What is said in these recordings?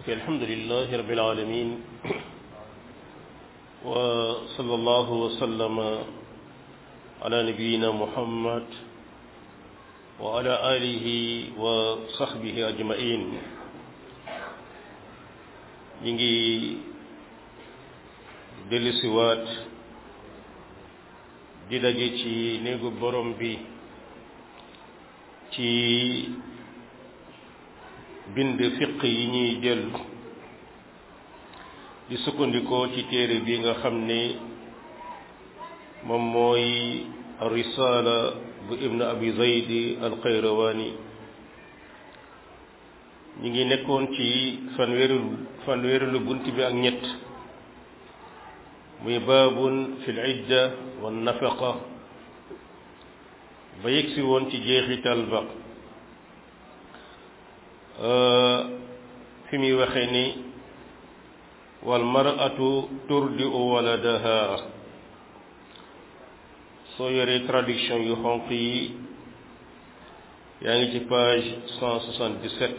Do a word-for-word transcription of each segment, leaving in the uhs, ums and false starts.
الحمد لله رب العالمين وصلى الله وسلم على نبينا محمد وعلى آله وصحبه أجمعين نيجي dellusiwaat di daje ci néegu borom bi ci bind fiq yi ñuy jël di sukkandikoo ci téere bi nga xam ne moom mooy risaala bu ibn abi zayd al-qayrawani ñi ngi nekkoon ci fanweeru fanweeru lu bunt bi ak ñett muy baabun fil idda wan nafaqa ba yegsi woon ci jeexital ba fi muy waxee ni wal mar'atu turdi'u waladaha soo yoree traduction yu xonq yi yaa ngi ci page cent soixante-dix-sept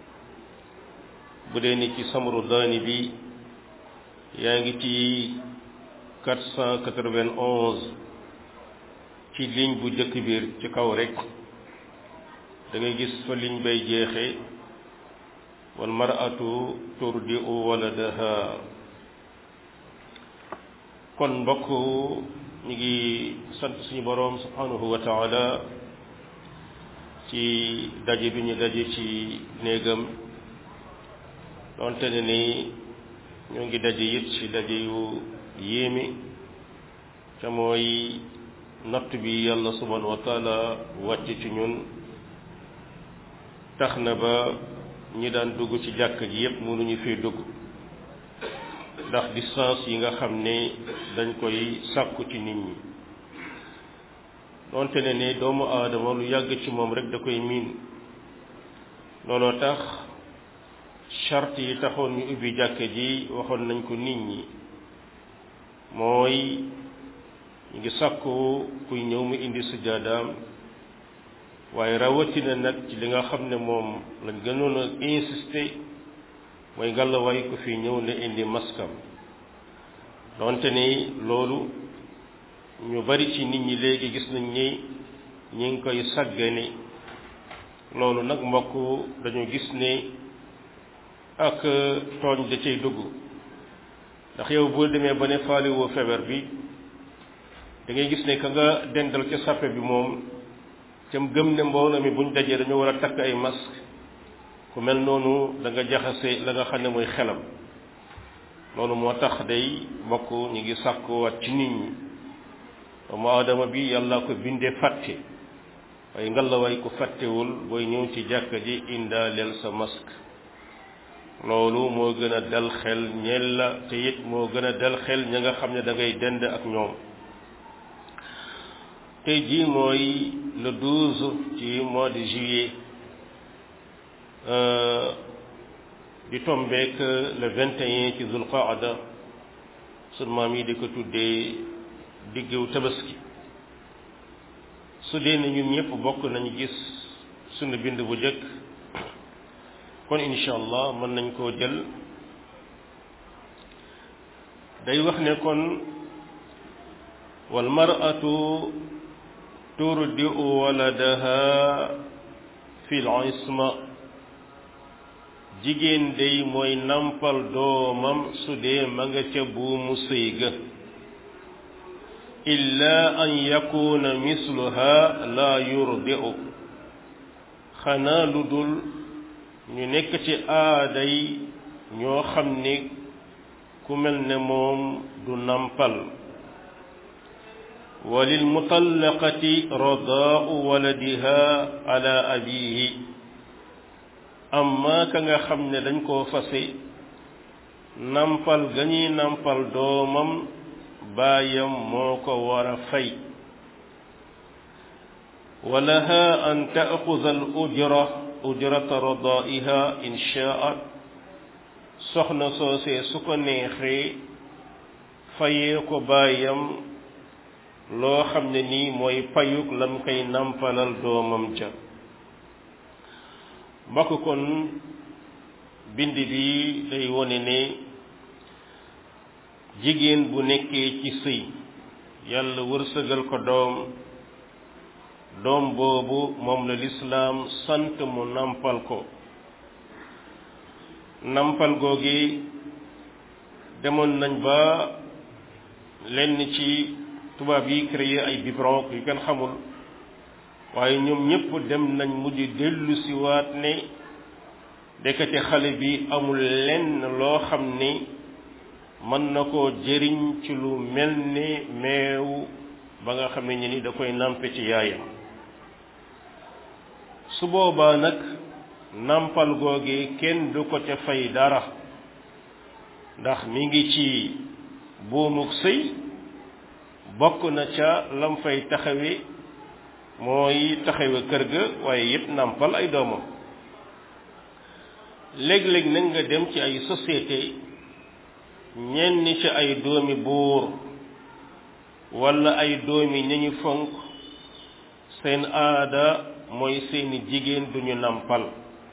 bu dee ni ci samru daani bi yaa ngi ci quatre cent quatre-vingt-onze ci ligne bu jëkk biir ci kaw rek da ngay gis fa ligne bay jeexe wal mar'atu turdi'u waladaha kon mbokk ñu ngi sant suñu boroom subhanahu wa ta'ala ci daje bi ñu daje ci néegam donte ne ni ñoo ngi daje it ci daje yu yéemi ca mooy natt bi yàlla subhanahu wa ta'ala wàcc ci ñun tax na ba ñi daan dugg ci jàkk ji yépp mënuñu fi dugg ndax distance yi nga xam ne dañ koy sàkku ci nit ñi donte ne ne doomu aadama lu yàgg ci moom rek da koy miin looloo tax charte yi taxoon ñu ubbi jàkk ji waxoon nañ ko nit ñi mooy ñu ngi sàkku kuy ñëw mu indi sujjaadaam waaye rawatina nag ci li nga xam ne moom lañ gënoon a insister mooy ngàllawaay ku fi ñëw ne indi maskam donte ni loolu ñu bari ci nit ñi léegi gis nañ ni ñi ngi koy sàggane loolu nag mbokk dañu gis ne ak tooñ da cay dugg ndax yow boo demee ba ne faaliwoo feebar bi da ngay gis ne ka nga dendal ca sàppe bi moom cam gëm ne mbooloo mi buñ dajee dañoo war a takk ay masque ku mel noonu da nga jaxase la nga xam ne mooy xelam loolu moo tax day bokk ñu ngi sàkkuwaat ci nit ñi doomu aadama bi yàlla ko bindee fàtte waaye ngalawaay ku fàttewul booy ñëw ci jàkka ji indaaleel sa masque loolu moo gën a dal xel ñeel la te it moo gën a dal xel ña nga xam ne da ngay dend ak ñoom tey jii mooy le douze ci mois de juillet di tombeek le vingt et un ci zul qaada sun maam yi di ko tuddee diggu tabaski su dee ne ñun ñëpp bokk nañu gis sunu bind bu jëkk kon incha allah mën nañ koo jël day wax ne kon wal mar'atu turdi'u waladaha fil isma jigéen day mooy nampal doomam su dee ma nga ca buumu sëy ga illa an yakuna misluha la yurdi'u xanaa lu dul ñu nekk ci aaday ñoo xam ni ku mel ne moom du nampal walil mutallaqati radaa'u waladiha ala abihi amma ka nga xam ne dañ koo fase nampal ga ñuy nampal doomam baayam moo ko war a fay walaha an ta'xuza al ujra ujrata radaa'iha in shaa'at soxna soosee su ko neexee fayee ko baayam loo xam ne nii mooy payuk lam koy nampalal doomam ca mbokk kon bind bi day wone ne jigéen bu nekkee ci sëy yàlla wërsëgal ko doom doom boobu moom la lislaam sant mu nampal ko nampal googi demoon nañ ba lenn ci tubaab yi créé ay biberon yu kenn xamul waaye ñoom ñépp dem nañ mujj dellu si waat ne dekete xale bi amul lenn loo xam ni mën na koo jëriñ ci lu mel ni meew ba nga xam ne ni da koy nampe ci yaayam su boobaa nag nampal googi kenn du ko ca fay dara ndax mi ngi ci buumuk sëy bokk na ca lam fay taxawe mooy taxawe kër ga waaye it nampal ay doomam léeg-léeg nag nga dem ci ay société ñenn ci ay doomi buur walla ay doomi ñañu fonk seen aada mooy seeni jigéen duñu nampal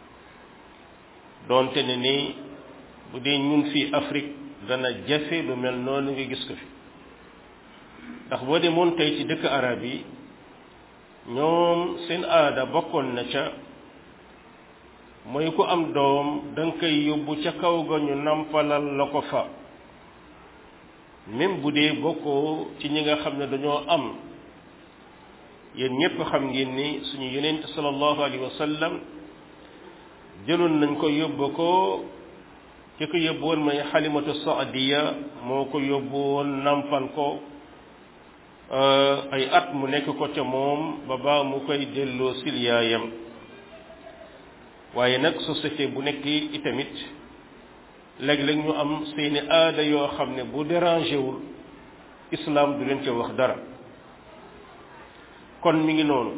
doonte ne ni bu dee ñun fii Afrique dana jafe lu mel noonu nga gis ko fi ndax boo demoon tey ci dëkk arab yi ñoom seen aada bokkoon na ca mooy ku am doom danga koy yóbbu ca kaw ga ñu nampalal la ko fa même bu dee bokkoo ci ñi nga xam ne dañoo am yéen ñépp xam ngeen ni suñu yonent sallallahu alayhi wa sallam jëloon nañ ko yóbbu ko ki ko yóbbu woon may Xalimatu Saadiya moo ko yóbbu woon nampal ko ay at mu nekk ko ca moom ba baa mu koy delloo sil yaayam waaye nag société bu nekk itamit léeg-léeg ñu am seeni aada yoo xam ne bu dérangé wul islam du leen ca wax dara kon mi ngi noonu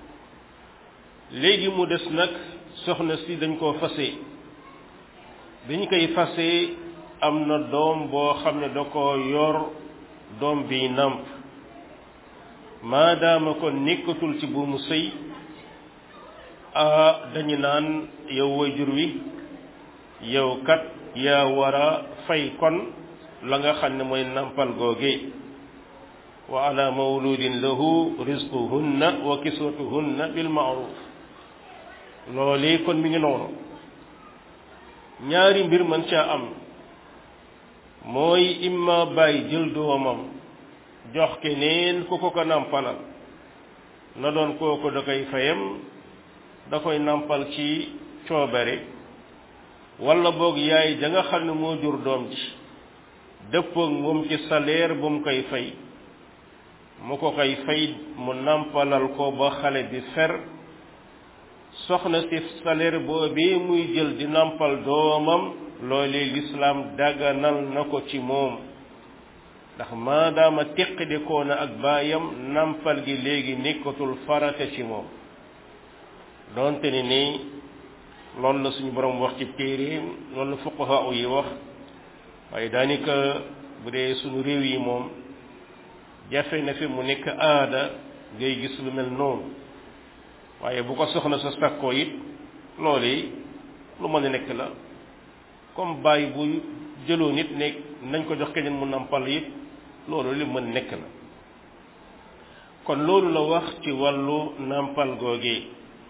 léegi mu des nag soxna si dañ koo fase dañ koy fase am na doom boo xam ne da ko yor doom bi nàmp maadaama ko nekkatul ci buumu sëy a dañu naan yow waajur wi yow kat yaa war a fay kon la nga xam ne mooy nampal googe wa ala mawludin lahu rizquhunna wa kiswatuhunna bil ma'ruf loolee kon mi ngi noonu ñaari mbir mën caa am mooy imma bàyyi jël doomam jox keneen ku ko ko nampalal na doon kooku da koy fayam da koy nampal ci coobare walla boog yaay da nga xam ne moo jur doom ji dëppoog moom ci salaire bu mu koy fay mu ko koy fay mu nampalal ko ba xale bi fer soxna si salaire boobee muy jël di nampal doomam loolee lislaam daganal na ko ci moom ndax maadaama teqadikoo na ak baayam nampal gi léegi nekkatul farata ci moom doonte ni nii loolu la suñu borom wax ci téeréem loolu la fuqaha yi wax waaye daanaka bu dee suñu réew yi moom jafe na fi mu nekk aada ngay gis lu mel noonu waaye bu ko soxna sa sakkoo it loolu yi lu mën a nekk la comme bàyyi bu jëloo nit nekk nañ ko jox keneen mu nampal it loolu li mën nekk la kon loolu la wax ci wàllu nampal googee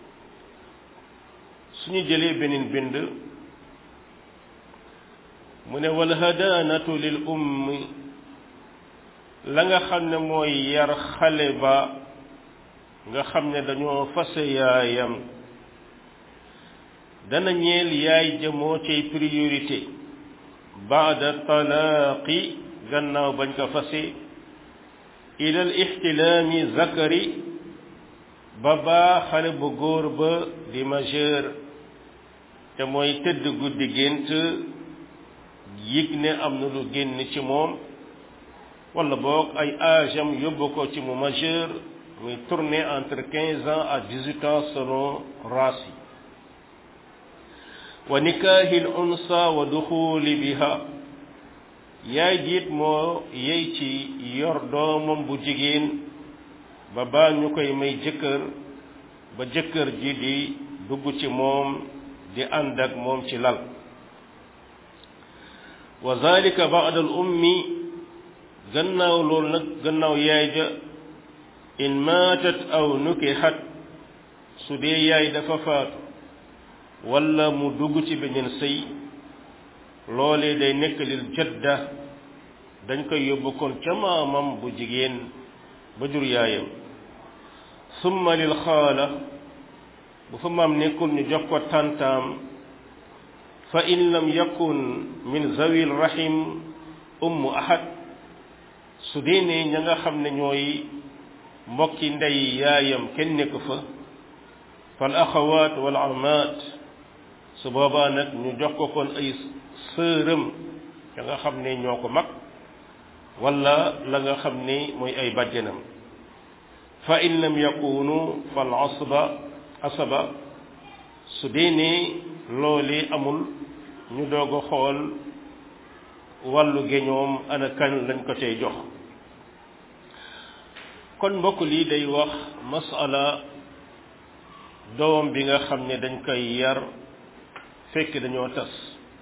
suñu jëlee beneen bind mu ne wal hadaanatu lil ummi la nga xam ne mooy yar xale ba nga xam ne dañoo fase yaayam dana ñeel yaay jëmoo cay priorité baada talaaqi gannaaw bañ ko fase ilal ixtilaami zakari ba baa xale bu góor ba di majeur te mooy tëdd guddi gént yëg ne am na lu génn ci moom wala boog ay âge am yóbbu ko ci mu majeur muy tourner entre quinze ans à dix-huit ans selon race yi wa nikaahil unsa wa duxuli biha yaay jiit moo yey ci yor doomam bu jigéen ba baa ñu koy may jëkkër ba jëkkër ji di dugg ci moom di ànd ak moom ci lal wa zalika ba'da al ummi gannaaw loolu nag gannaaw yaay ja in maatat aw nukihat su dee yaay dafa faatu wala mu dugg ci beneen sëy loolee day nekk lil jadda dañ koy yóbbu kon ca maamam bu jigéen ba jur yaayam summa lil xaala bu fa maam nekkul ñu jox ko tantaam fa in lam yakun min zawil rahim ummu ahad su dee ne ña nga xam ne ñooy mbokki ndey yaayam kenn nekk fa fal axawaat wal amaat su boobaa nag ñu jox ko kon ay sëram ya nga xam ne ñoo ko mag wala la nga xam ne mooy ay bàjjenam fa in lam yakunu fal asba asaba su dee ne loolu amul ñu doog a xool wàllu géñoom ana kan lañ ko cay jox kon mbokk lii day wax masala doom bi nga xam ne dañ koy yar fekk dañoo tas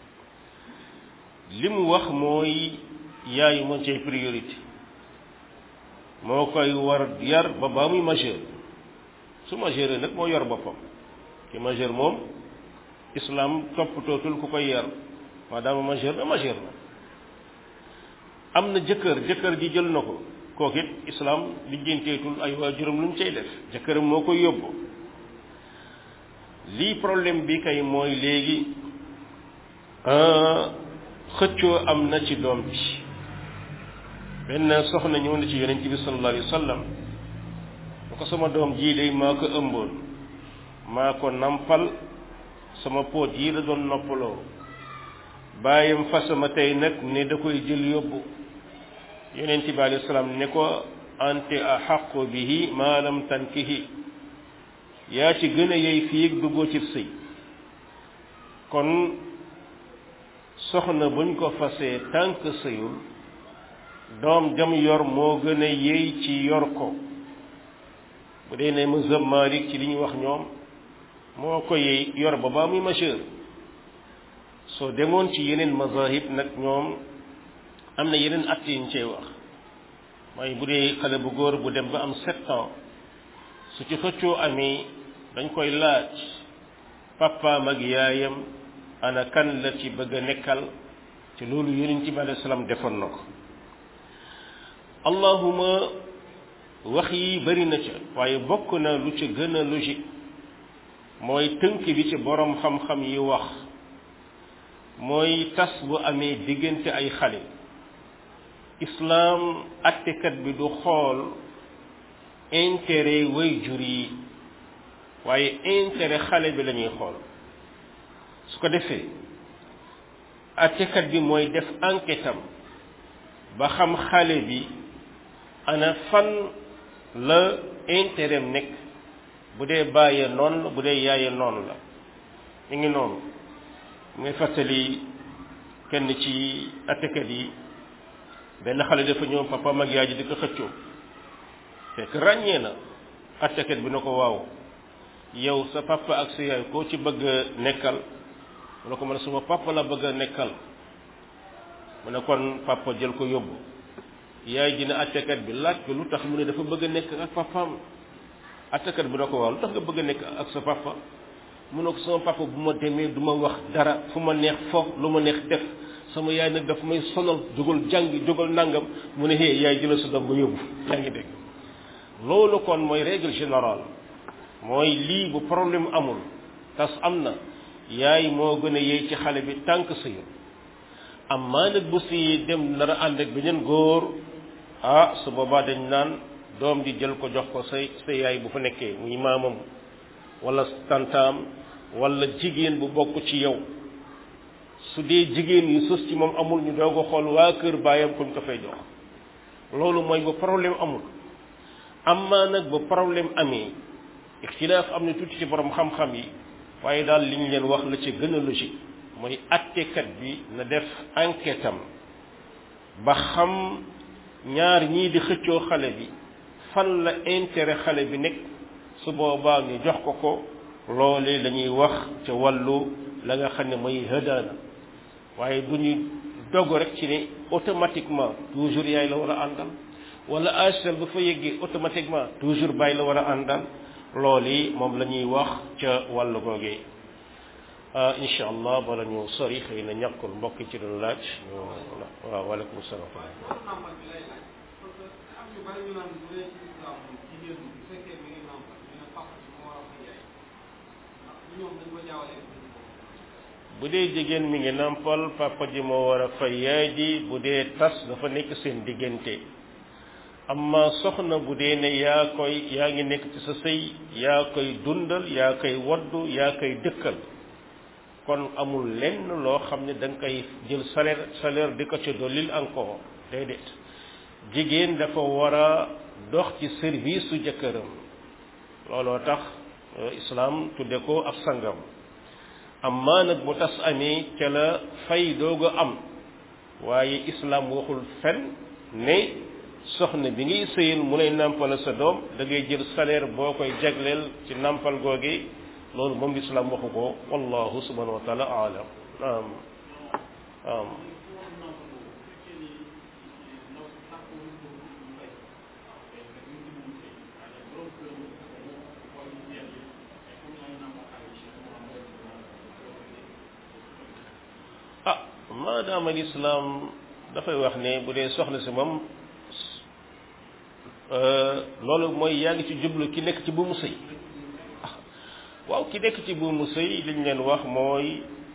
li mu wax mooy yaay moo cay priorité moo koy war yar ba baa muy majeur su majeur nag moo yor boppam ki majeur moom islam toppatootul ku koy yar maadaama majeur na majeur na am na jëkkër jëkkër ji jël na ko kooku it islam lijjanteetul ay waajuram lu mu cay def jëkkëram moo koy yóbbu lii problème bi kay mooy léegi xëccoo am na ci doom bi benn soxna ñëw na ci yonent bi sallallahu alayhi wa sallam da ko sama doom jii day maa ko ëmboon maa ko nampal sama poot yi la doon noppaloo bàyyam fasama tey nag ne da koy jël yóbbu yonent bi alayhi salaam ne ko ante ahaqu bihi ma lam tankihi yaa ci gën a yey fii ak duggoo ci sëy kon soxna buñ ko fasee tànk sëyul doom jam yor moo gën a yey ci yor ko bu dee ne mazhab Maalik ci li ñuy wax ñoom moo ko yey yor ba baa muy majeur soo demoon ci yeneen mazahib nag ñoom am na yeneen at yi ñu cey wax mooy bu dee xale bu góor bu dem ba am sept ans su ci xëccoo amee dañ koy laaj papaam ak yaayam ana kan la ci bëgg a nekkal te loolu yonent bi alayhi salaam defoon na ko allahuma wax yi bari na ca waaye bokk na lu ci gën a logique mooy tënk bi ci borom xam-xam yi wax mooy tas bu amee diggante ay xale islaam attekat bi du xool intérêt way jur yi waaye intérêt xale bi la ñuy xool su ko defee attekat bi mooy def enquête am ba xam xale bi ana fan la intérêt am nekk bu dee bàyyee noonu la bu dee yaayee noonu la mi ngi noonu ngay fàttali kenn ci attekat yi benn xale dafa ñëw papa mag yaay ji di ko xëccoo fekk ràññee na attekat bi na ko waaw yow sa papa ak sa yaay koo ci bëgg a nekkal mu ne ko man suma papa la bëgg a nekkal mu ne kon papa jël ko yóbbu yaay ji ne attekat bi laaj ko lu tax mu ne dafa bëgg a nekk ak papaam attekat bi na ko waaw lu tax nga bëgg a nekk ak sa papa mu ne ko sama papa bu ma demee du ma wax dara fu ma neex fo lu ma neex def sama yaay nag daf may sonal jógal jàngi jógal nangam mu ne hee yaay jëlal sa doom nga yóbbu yaa ngi dégg loolu kon mooy règle générale mooy lii bu problème amul tas am na yaay moo gën a yey ci xale bi tànk sëyu am maa nag bu si dem nar a ànd ak beneen góor ah su boobaa dañ naan doom di jël ko jox ko say sa yaay bu fa nekkee muy maamam wala tantaam wala jigéen bu bokk ci yow su dee jigéen yu sus ci moom amul ñu doog a xool waa kër baayam kuñ ko fay jox loolu mooy ba problème amul amma nag ba problème amee ixtilaaf am na tuuti ci borom xam-xam yi waaye daal li ñu leen wax la ci gën a logique mooy attekat bi na def enquête am ba xam ñaar ñii di xëccoo xale bi fan la intérêt xale bi nekk su boobaa ñu jox ko ko loolee la ñuy wax ca wàllu la nga xam ne mooy hëdaana waaye du ñu dogu rek ci ne automatiquement toujours yaay la war a àndal wala âge ba fa yeggee automatiquement toujours bàyyi la war a àndal loolu yi moom la ñuy wax ca wàllu googee incha allah bala ñu sori xëy na ñàkkul mbokk ci doon laaj waaw waaleykum salaam bu dee jigéen mi ngi nampal papa ji moo war a fay yaay ji bu dee tas dafa nekk seen diggante amma soxna bu dee ne yaa koy yaa ngi nekk ci sa sëy yaa koy dundal yaa koy waddu yaa koy dëkkal kon amul lenn loo xam ne da nga koy jël salaire salaire di ko ci dollil encore déedéet jigéen dafa war a dox ci service su jëkkëram looloo tax islam tudde ko ab sangam amma nag bu tas amee ca la fay doog a am waaye islam waxul fen ne soxna bi ngay sëyal mu lay nàmpal sa doom da ngay jël salaire boo koy jagleel ci nàmpal googi loolu moom islam waxu ko wallahu subhanahu wa taala alam naam naam ah maadaama lislaam dafay wax ne bu dee soxna si moom loolu mooy yaa ngi ci jublu ki nekk ci buumu sëy ah waaw ki nekk ci buumu sëy liñ leen wax mooy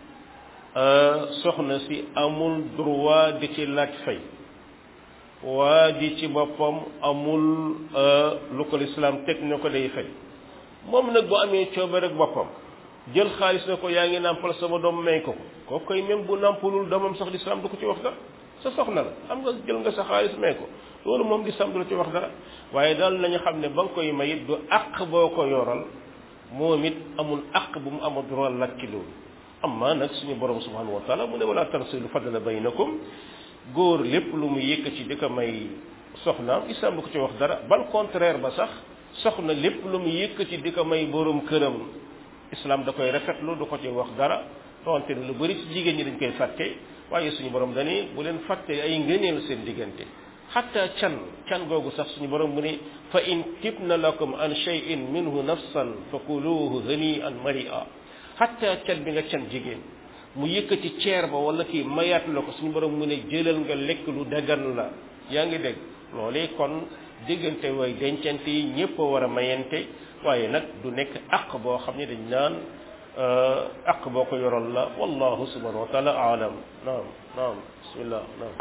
soxna si amul droit di ci laaj fay waa ji ci boppam amul lu ko lislaam teg ne ko day fay moom nag bu amee coobare rek boppam jël xaalis na ko yaa ngi nàmpal sama doom may ko ko koy même bu nàmpalul doomam sax lislaam du ko ci wax dara sa soxna la xam nga jël nga sa xaalis may ko loolu moom lislaam du la ci wax dara waaye daal nañu xam ne ba nga koy may it du àq boo ko yoral moom it amul àq bu mu amul droit laaj ci loolu amma nag suñu borom subhanahu wa taala mu ne wala tansilu fadla baynakum góor lépp lu mu yëkkati di ko may soxnaam lislaam du ko ci wax dara bal contraire ba sax soxna lépp lu mu yëkkati di ko may borom këram islam da koy rafetlu du ko ci wax dara donte ne lu bëri ci jigéen ñi dañ koy fàtte waaye suñu borom dani bu leen fàtte ay ngëneel seen diggante xatta can can googu sax suñu borom mu ne fa in tibna lakum an shay'in minhu nafsan fa kuluhu hani'an mari'a xatta can bi nga can jigéen mu yëkkati ceer ba wala kii mayaat la ko suñu borom mu ne jëlal nga lekk lu dagan la yaa ngi dégg loolee kon diggante way dencante yi ñëpp a war a mayente waaye nag du nekk àq boo xam ne dañ naan àq boo ko yoral la wallahu subhanahu wa taala aalam naam naam bismillah naam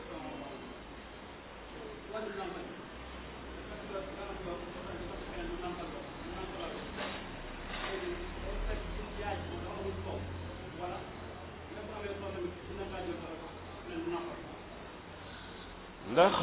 ndax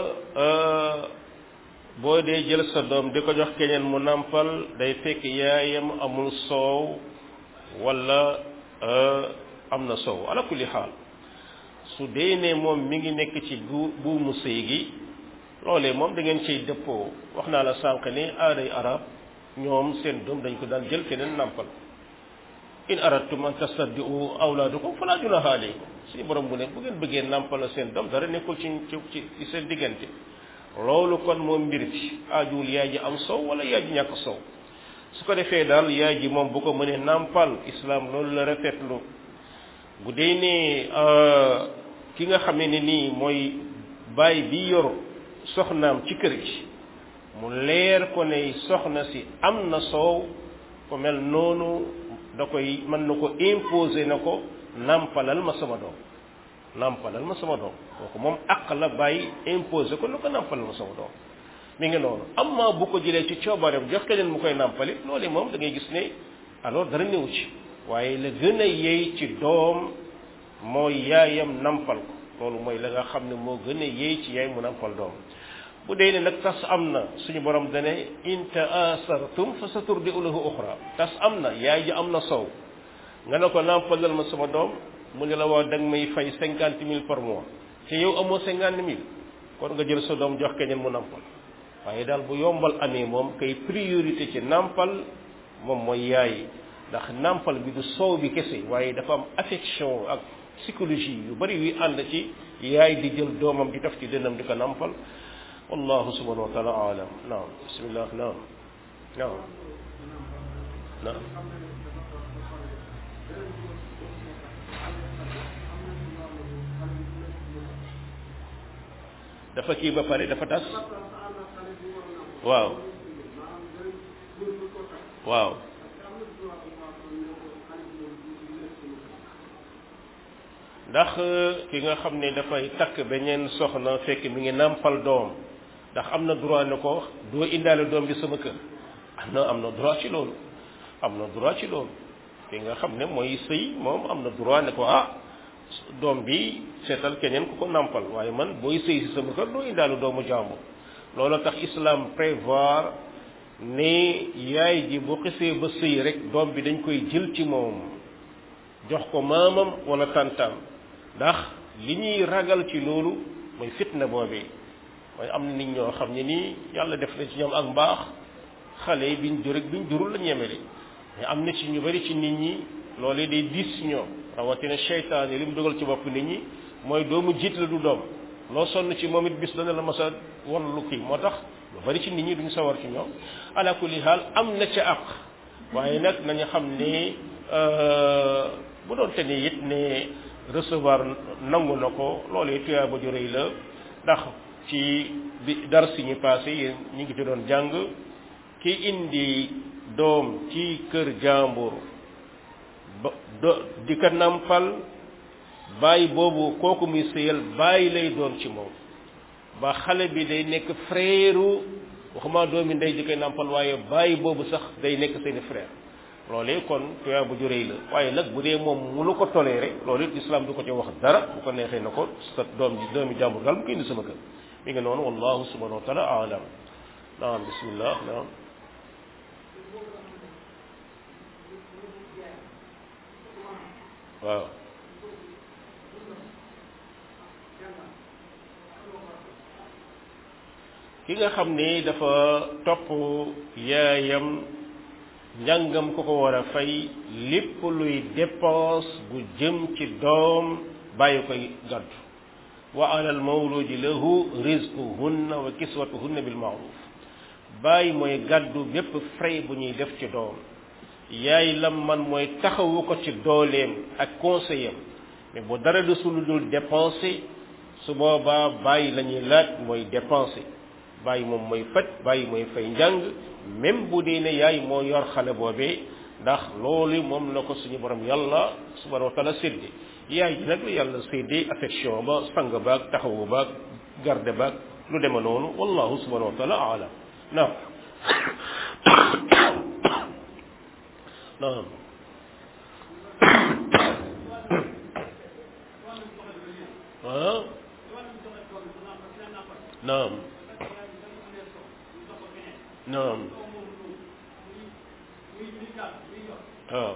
boo dee jël sa doom di ko jox keneen mu nàmpal day fekk yaayam amul soow wala am na soow ala kulli xaal su dee ne moom mi ngi nekk ci bu buumu sëy gi loolee moom da ngeen ciy dëppoo wax naa la sànq ni aaday arab ñoom seen doom dañ ko daan jël keneen nàmpal in aradtum an tastardi'u awlaadakum falaa junaaha alaykum suñu borom bu ne bu ngeen bëggee nàmpal seen doom dara nekkul ci ci ci seen diggante loolu kon moom mbir bi aajuwul yaay ji am sow wala yaay ji ñàkk sow su ko defee daal yaay ji moom bu ko mënee nàmpal islam loolu la rafetlu bu dee ne ki nga xamee ne nii mooy baay bi yor soxnaam ci kër gi mu leer ko ne soxna si am na soow ko mel noonu da koy mën na ko imposer na ko nàmpalal ma sama doom nàmpalal ma sama doom kooku moom àq la bàyyi imposer ko na ko nàmpalal ma sama doom mi ngi noonu amma bu ko jëlee ci coobareem jox keneen mu koy nàmpali loolu moom da ngay gis ne alors dara néew ci waaye la gën a yey ci doom mooy yaayam nàmpal ko loolu mooy la nga xam ne moo gën a yey ci yaay mu nàmpal doom bu dee ne nag tas am na suñu borom dane in taasartum fa saturdi'u lahu uxra tas am na yaay ji am na soow nga ne ko nàmpalal ma sama doom mu ne la waa da nga may fay cinquante mille par mois te yow amoo cinquante mille kon nga jël sa doom jox keneen mu nàmpal waaye daal bu yombal amee moom kay priorité ci nàmpal moom mooy yaay ndax nàmpal bi du soow bi kese waaye dafa am affection ak psychologie yu bari yuy ànd ci yaay di jël doomam di def ci dënnam di ko nampal wallahu subhanahu wa taala alam naam bismillah naam naam naam dafa kii ba pare dafa tas waaw waaw ndax ki nga xam ne dafay takk beneen soxna fekk mi ngi nàmpal doom ndax am na droit ne ko doo indaale doom bi sama kër am na am na droit ci loolu am na droit ci loolu ki nga xam ne mooy sëy moom am na droit ne ko ah doom bi seetal keneen ku ko nàmpal waaye man booy sëy si sama kër doo indaale doomu jàmbur loolu tax islam prévoir ne yaay ji bu xisee ba sëy rek doom bi dañ koy jël ci moom jox ko maamam wala tantam ndax li ñuy ragal ci loolu mooy fitna boobee mooy am na nit ñoo xam ne nii yàlla def na ci ñoom ak mbaax xale yi biñ jur ak biñ jurul la ñemele mais am na ci ñu bari ci nit ñi loolee day diis ci ñoom rawatina seytaan yi li mu dogal ci bopp nit ñi mooy doomu jiit la du doom loo sonn ci moom it bis dana la mas a won lu kii moo tax lu bari ci nit ñi duñ sawar ci ñoom ala kulli haal am na ca àq waaye nag nañu xam ne bu doon te ni it ne recevoir nangu na ko loolee tuyaa ba ju rëy la ndax ci bi dar si ñu passé yéen ñu ngi ci doon jàng ki indi doom ci kër jàmbur ba do di ko nampal bàyyi boobu kooku muy sëyal bàyyi lay doon ci moom ba xale bi day nekk frère waxuma doomi ndey di koy nampal waaye bàyyi boobu sax day nekk seeni frère loolee kon tuyaa bu ju rëy la waaye nag bu dee moom mënu ko toléré loolu it islam du ko ci wax dara bu ko neexee na ko sa doom ji doomi jàmbur daal bu ko indi sama kër mi ngi noonu wallahu subhanahu wa taala alam naam bismillah naam waaw ki nga xam ne dafa topp yaayam njàngam ko ko war a fay lépp luy dépense bu jëm ci doom bàyyi koy gàddu wa alal mawludi lahu rizquhunna wa kiswatuhunna bil ma'ruf bàyyi mooy gàddu bépp frais bu ñuy def ci doom yaay lam man mooy taxawu ko ci dooleem ak conseil am mais bu dara desul dul dépenser su boobaa bàyyi la ñuy laaj mooy dépenser bàyyi moom mooy faj bàyyi mooy fay njàng même bu dee ne yaay moo yor xale boobee ndax loolu moom la ko suñu borom yàlla subhanahu wa taala sédde yaay ji nag la yàlla sédde affection ba sang baag taxawu baag garde baag lu deme noonu wallahu subhanahu wa taala alam naam naam ah naam naam waaw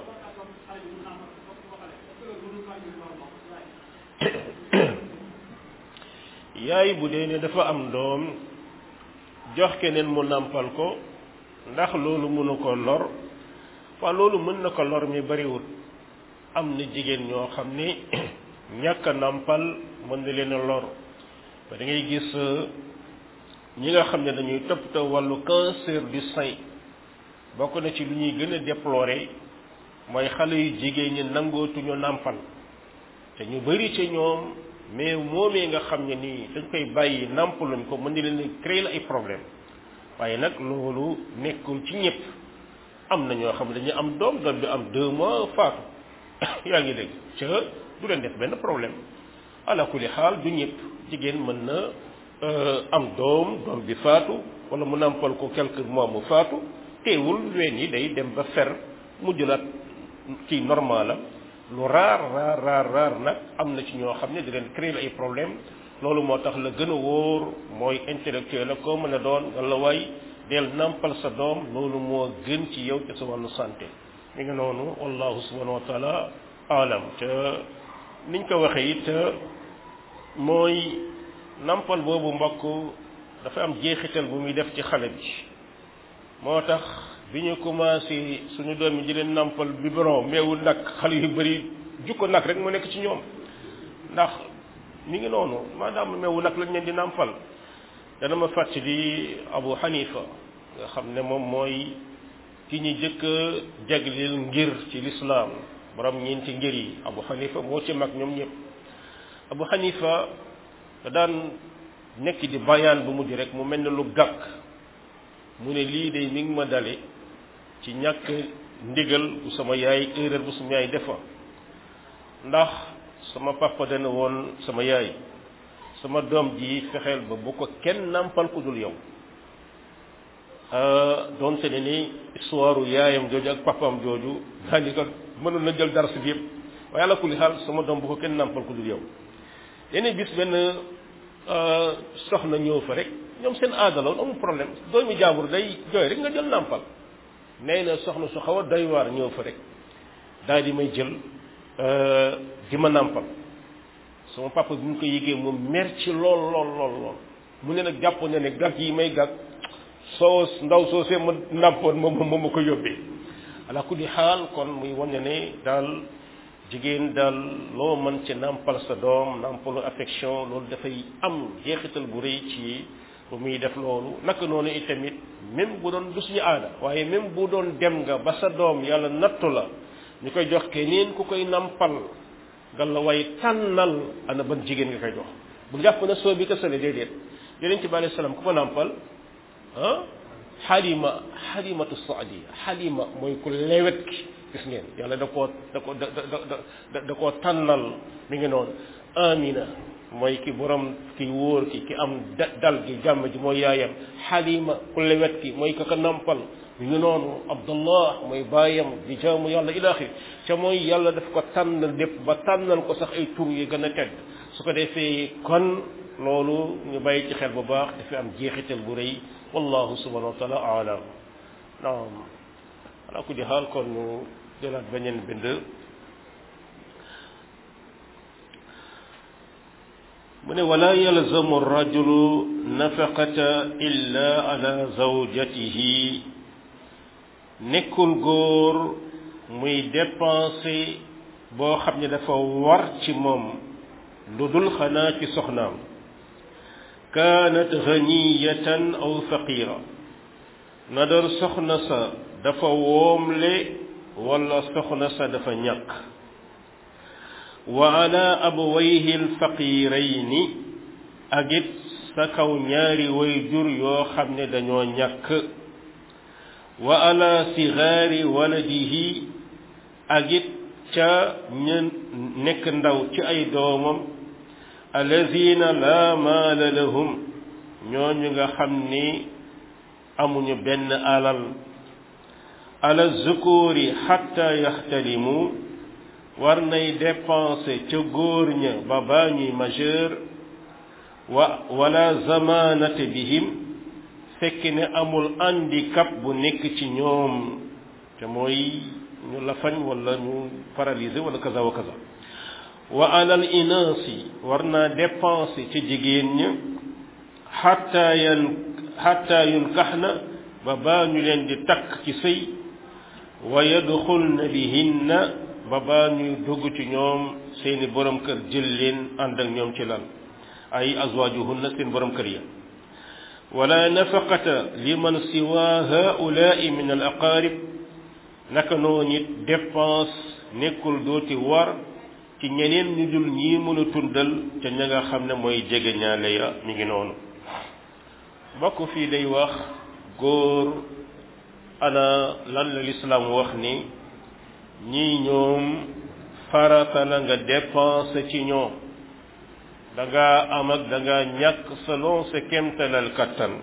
yaay bu dee ne dafa am doom jox keneen mu nàmpal ko ndax loolu mënu ko lor waaw loolu mën na ko lor mi bariwul am na jigéen ñoo xam ne ñàkk a nàmpal mën na leen a lor ba da ngay gis ñi nga xam ne dañuy toppatoo wàllu cancer du sein bokk na ci lu ñuy gën a déplorer mooy xale yu jigéen ñi nangootuñu nàmpal te ñu bari ci ñoom mais moomee nga xam ne nii dañ koy bàyyi nàmpaluñ ko mën di leen créer la ay problème waaye nag loolu nekkul ci ñëpp am na ñoo xam ne dañuy am doom doom bi am deux mois faatu yaa ngi dégg ca du leen def benn problème ala kulli xaal du ñëpp jigéen mën na am doom doom bi faatu wala mu nàmpal ko quelques mois mu faatu teewul ween yi day dem ba fer mu jëlaat ci normal am lu raar raar raar raar nag am na ci ñoo xam ne di leen créer ay problème loolu moo tax la gën a wóor mooy intellectuel la koo mën a doon nga la waay del nàmpal sa doom loolu moo gën ci yow ci sa wàllu santé mi ngi noonu wallahu subhanahu wa taala alam te niñ ko waxee it mooy nàmpal boobu mbokk dafa am jeexital bu muy def ci xale bi moo tax bi ñu commencé suñu doom yi di leen nàmpal biberon meewul nag xale yu bëri jukko nag rek mu nekk ci ñoom ndax mi ngi noonu maadaama meewu nag lañ leen di nàmpal dana ma fàttali Abu Hanifa nga xam ne moom mooy ki ñu jëkk a jagleel ngir ci lislaam borom ñeenti ngir yi Abu Hanifa moo ci mag ñoom ñëpp Abu Hanifa da daan nekk di bayaan bu mujj rek mu mel ne lu gàkk mu ne lii de mi ngi ma dale ci ñàkk ndigal bu sama yaay erreur bu sama yaay defa ndax sama papa dana woon sama yaay sama doom ji fexeel ba bu ko kenn nàmpal ku dul yow doonte ne ni histoire yaayam jooju ak papaam jooju daanaka mënoon na jël dara si bi yëpp waaye ala kulli xaal sama doom bu ko kenn nàmpal ku dul yow yeneen bis benn soxna ñëw fa rek ñoom seen aada la woon amul problème doomi jaambur day jooy rek nga jël nàmpal nee na soxna su xaw a doy waar ñëw fa rek daal di may jël di ma nàmpal sama papa bi ñu ko yëgee moom mer ci lool lool lool lool mu ne nag jàpp na ne gàgg yi may gàgg soo ndaw soo see ma nàmpoon moom moom ma ko yóbbee ala kulli xaal kon muy wane ne daal jigéen daal loo mën ci nàmpal sa doom nàmpalu affection loolu dafay am jeexital bu rëy ci bu muy def loolu naka noonu itamit même bu doon du suñu aada waaye même bu doon dem nga ba sa doom yàlla nattu la ñu koy jox keneen ku koy nàmpal gal la waaye tànnal ana ban jigéen nga koy jox bu jàpp na soo bi ko sole déedéet yonent bi alayhi salaam ku ko nàmpal ah xalima xalimatu saadiya xalima mooy ku lewet ki gis ngeen yàlla da koo da ko da da da koo tànnal mi ngi noonu amina mooy ki borom ki wóor ki ki am dal gi jàmm ji mooy yaayam xalima ku lewet ki mooy ka ko nàmpal mi ngi noonu abdullah mooy baayam di jaamu yàlla ilaaxi ca mooy yàlla daf ko tànnal lépp ba tànnal ko sax ay tur yi gën a tedd su ko defee kon loolu ñu bàyyi ci xel bu baax dafay am jeexital bu rëy wallahu subhanahu wa taala alam naam ala kulli xaal kon ñu jëlaat beneen bind mu ne wala yalzamu rajulu nafaqata illa ala zawjatihi nekkul góor muy dépenser boo xam ne dafa war ci moom lu dul xanaa ci soxnaam kaanat ghaniyatan aw faqira na doon soxna sa dafa woomle wala soxna sa dafa ñàkk wa ala abawayhi alfaqirayni ak it sa kaw ñaari way jur yoo xam ne dañoo ñàkk wa ala sigaari waladihi ak it ca ñu nekk ndaw ci ay doomam alladina la maala lahum ñooñu nga xam ni amuñu benn alal ala zukuri xatta yaxtalimu war nay dépenser ca góor ña ba baa ñuy majeur wa wala zamanate bihim fekk ne amul handicap bu nekk ci ñoom te mooy ñu lafañ wala ñu paralysé wala kaza wa kaza wa alal inaasi war naa dépenser ci jigéen ña xatta yan xatta yunkaxna ba baa ñu leen di takk ci sëy wa yadxulna bihinna ba baa ñuy dugg ci ñoom seeni borom kër jël leen ànd ak ñoom ci lan ay azwaajuhunna seen borom kër ya wala nafaqata liman siwa haulaai min al aqarib naka noonu it dépense nekkul dooti war ci ñeneen ñu dul ñii mën a tundal ca ña nga xam ne mooy jege ñaale ya mi ngi noonu bokk fii day wax góor ana lan la lislaam wax ni ñii ñoom farata la nga dépense ci ñoom da nga am ak da nga ñàkk selon sa kéemtalal kattan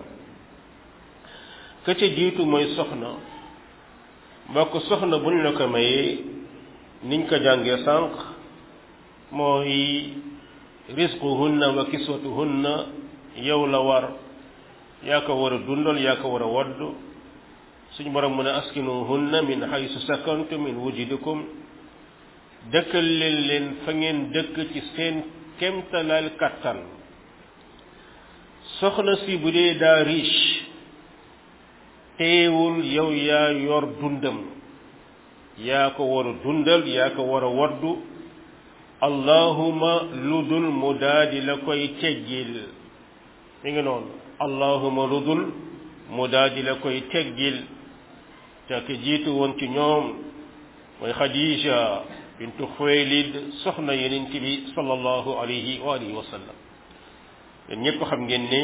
ka ca jiitu mooy soxna mbokk soxna bu ñu la ko mayee niñ ko jàngee sànq mooy risquhunna wa kiswatuhunna yow la war yaa ko war a dundal yaa ko war a wadd suñu borom mu ne askinuhunna min haysu sakantum min wujudikum dëkkal leen leen fa ngeen dëkk ci seen kemtalal kattan soxna si bu dee daa riche teewul yow yaa yor dundam yaa ko war a dundal yaa ko war a waddu allahuma lu dul mu daadi la koy teggil mi ngi noonu allahuma lu dul mu daadi la koy teggil te ki jiitu woon ci ñoom mooy Khadija bintu Xuwaylid soxna Yonent bi sallallahu alayhi wa alihi wa sallam yéen ñëpp xam ngeen ne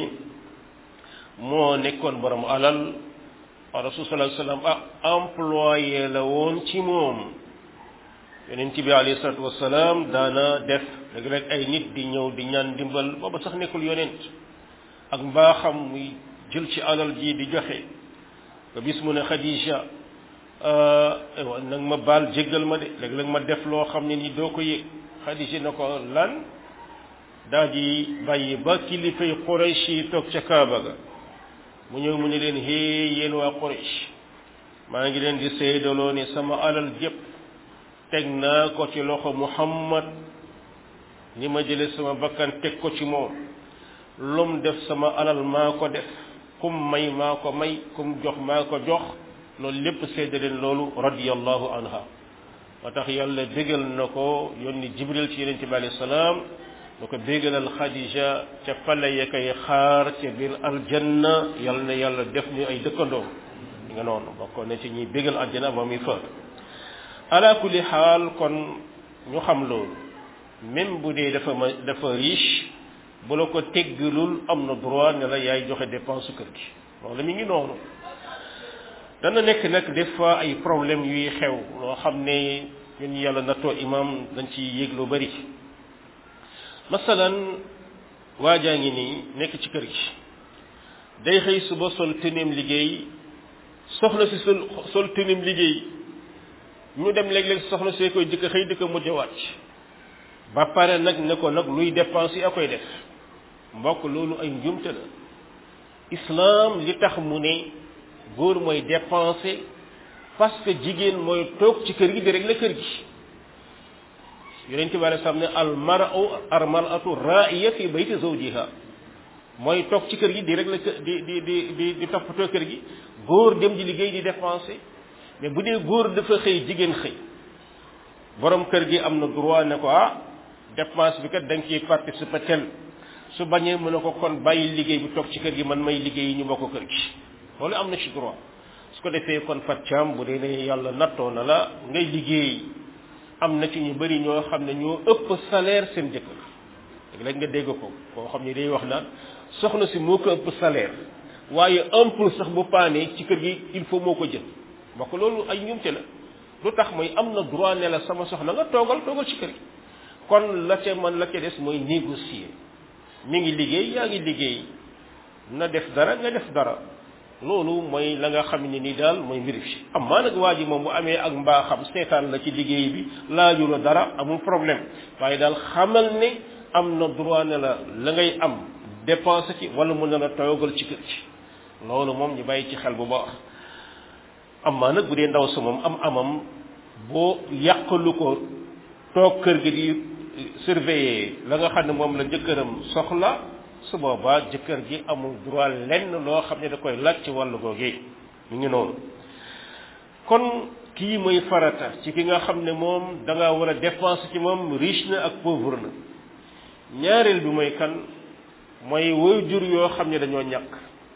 moo nekkoon borom alal rasul sallallahu alayhi wa sallam ah employé la woon ci moom Yonent bi alayhi salaatu wasalaam daana def léeg-léeg ay nit di ñëw di ñaan dimbal booba sax nekkul yonent ak mbaaxam muy jël ci alal ji di joxe ba bis mu ne Khadija nag ma baal jéggal ma de léeg-léeg ma def loo xam ne ni doo ko yëg Khadija na ko lan daa di bàyyi ba kilifay Quraysh yi toog ca Kaaba ga mu ñëw mu ne leen hee yéen waa Quraysh maa ngi leen di seedaloo ne sama alal jépp teg naa ko ci loxo Muhammad ni ma jële sama bakkan teg ko ci moom lum def sama alal maa ko def kum may maa ko may kum jox maa ko jox loolu lépp seede leen loolu radiyallahu anha moo tax yàlla bégal na ko yónni Jibril ci Yonent bi alayhi salaam na ko bégalal Khadija ca pale ya koy xaar ca biir aljanna yàlla na yàlla def ni ay dëkkandoom di nga noonu bokkoon na ci ñuy bégal aljanna moom i fa ala kulli xaal kon ñu xam loolu même bu dee dafa ma dafa riche bu la ko teggalul am na droit ne la yaay joxe dépense kër gi loolu mi ngi noonu dana nekk nag des fois ay problème yuy xew loo xam ne ñun yàlla nattoo imam dañ ci yéeg lu bari masalan waajaa ngi nii nekk ci kër gi day xëy suba sol teneem liggéey soxna si sol sol teneem liggéey ñu dem léeg-léeg soxna see koy jëkk xëy di ko mujj wàcc ba pare nag ne ko nag luy dépense yi a koy def mbokk loolu ay njumte la islam li tax mu ne góor mooy dépenser parce que jigéen mooy toog ci kër gi di régler kër gi Yonent bi sallallahu alayhi wasallam ne al mar'u al mar'atu ra'iya fi bayti zawjiha mooy toog ci kër gi di régler di di di di di toppatoo kër gi góor dem di liggéey di dépenser mais bu dee góor dafa xëy jigéen xëy borom kër gi am na droit ne ko ah dépense bi kat da nga ciy participer tel su bañee mu ne ko kon bàyyi liggéey bi toog ci kër gi man may liggéey yi ñu bokk kër gi loolu am na ci droit su ko defee kon fatcaam bu dee ne yàlla nattoo na la ngay liggéey am na ci ñu bari ñoo xam ne ñoo ëpp salaire seen jëkkër léeg-léeg nga dégg ko koo xam ne day wax naan soxna si moo ko ëpp salaire waaye ampoule sax bu paanee ci kër gi il faut moo ko jël mbokk loolu ay ñumte la lu tax mooy am na droit ne la sama soxna nga toogal toogal ci kër gi kon la ca man la ca des mooy négocier mi ngi liggéey yaa ngi liggéey na def dara nga def dara loolu mooy la nga xam ne ni daal mooy mbir fi am maa nag waa ji moom bu amee ak mbaaxam seetaan la ci liggéey bi laaju la dara amul problème waaye daal xamal ne am na droit ne la la ngay am dépense ci wala mun na la toogal ci kër ci loolu moom ñu bàyyi ci xel bu baax am maa nag bu dee ndaw sa moom am amam boo yàqalu ko toog kër gi di surveiller la nga xam ne moom la jëkkëram soxla su boobaa jëkkër gi amul droit lenn loo xam ne da koy laaj ci wàllu googee ñu ngi noonu kon kii mooy farata ci ki nga xam ne moom da nga war a dépenser ci moom riche na ak pauvre na ñaareel bi mooy kan mooy waajur yoo xam ne dañoo ñàkk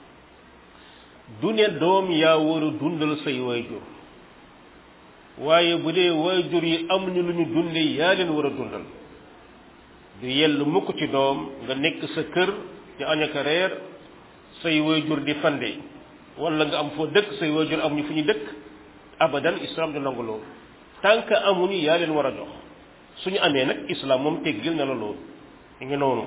du ne doom yaa war a dundal say waajur waaye bu dee waajur yi amuñu lu ñu dundee yaa leen war a dundal du yell mukk ci doom nga nekk sa kër di añ ak reer say waajur di fande wala nga am foo dëkk say waajur amuñu fu ñu dëkk abadan islam du nangu loolu tant que amuñu yaa leen war a jox suñu amee nag islam moom teggil na la loolu mi ngi noonu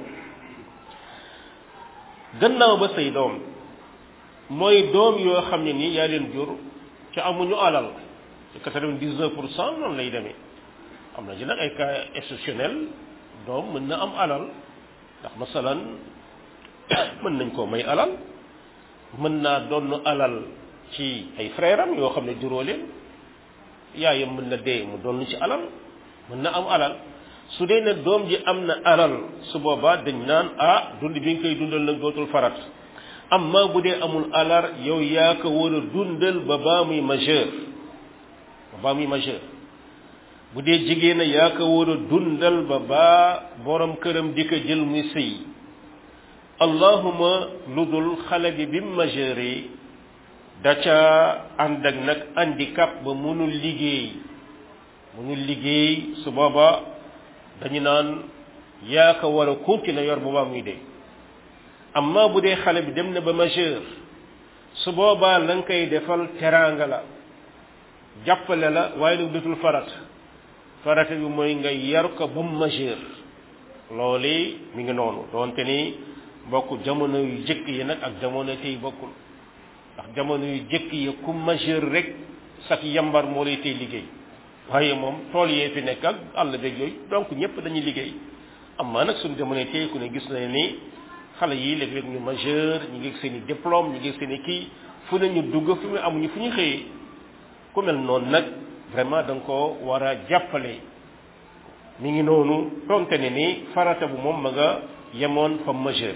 gannaaw ba say doom mooy doom yoo xam ne nii yaa leen jur ci amuñu alal ci quatre-vingt-dix-neuf pour cent noonu lay demee am na ci nag ay cas exceptionnel doom mën na am alal ndax masalan mën nañ koo may alal mën naa donn alal ci ay frère am yoo xam ne juróo leen yaayam mën na dee mu donn ci alal mën na am alal su dee ne doom ji am na alal su boobaa dañ naan ah dund bi nga koy dundal nag dootul farat amma bu dee amul alal yow yaa ko war a dundal ba baa muy majeur ba baa muy majeur bu dee jigéen a yaa ko war a dundal ba baa borom këram di ko jël muy sëy allahuma lu dul xale bi bi mu majeure da ca ànd ak nag handicap ba mënul liggéey mënul liggéey su booba dañu naan yaa ko war a continuer yor boobaa muy dee amma bu dee xale bi dem na ba majeur su boobaa la nga koy defal teraanga la jàppale la waaye nag dutul farat farata bi mooy nga yar ko ba mu majeur loolu mi ngi noonu doonte ni bokk jamono yu jëkk yi nag ak jamono tey bokkul ndax jamono yu jëkk yi ku majeur rek sax yambar moo lay tey liggéey waaye moom tool yee fi nekk ak àll beeg yooyu donc ñëpp dañuy liggéey amma nag suñu jamono tey ku ne gis na ni xale yi léeg-léeg ñu majeur ñu ngi seen i diplôme ñu ngi seen i kii fu ne ñu dugg fu mu amuñu fu ñu xëyee ku mel noonu nag vraiment da nga ko war a jàppale mi ngi noonu tonte ne ni farata bu moom ma nga yemoon fa majeur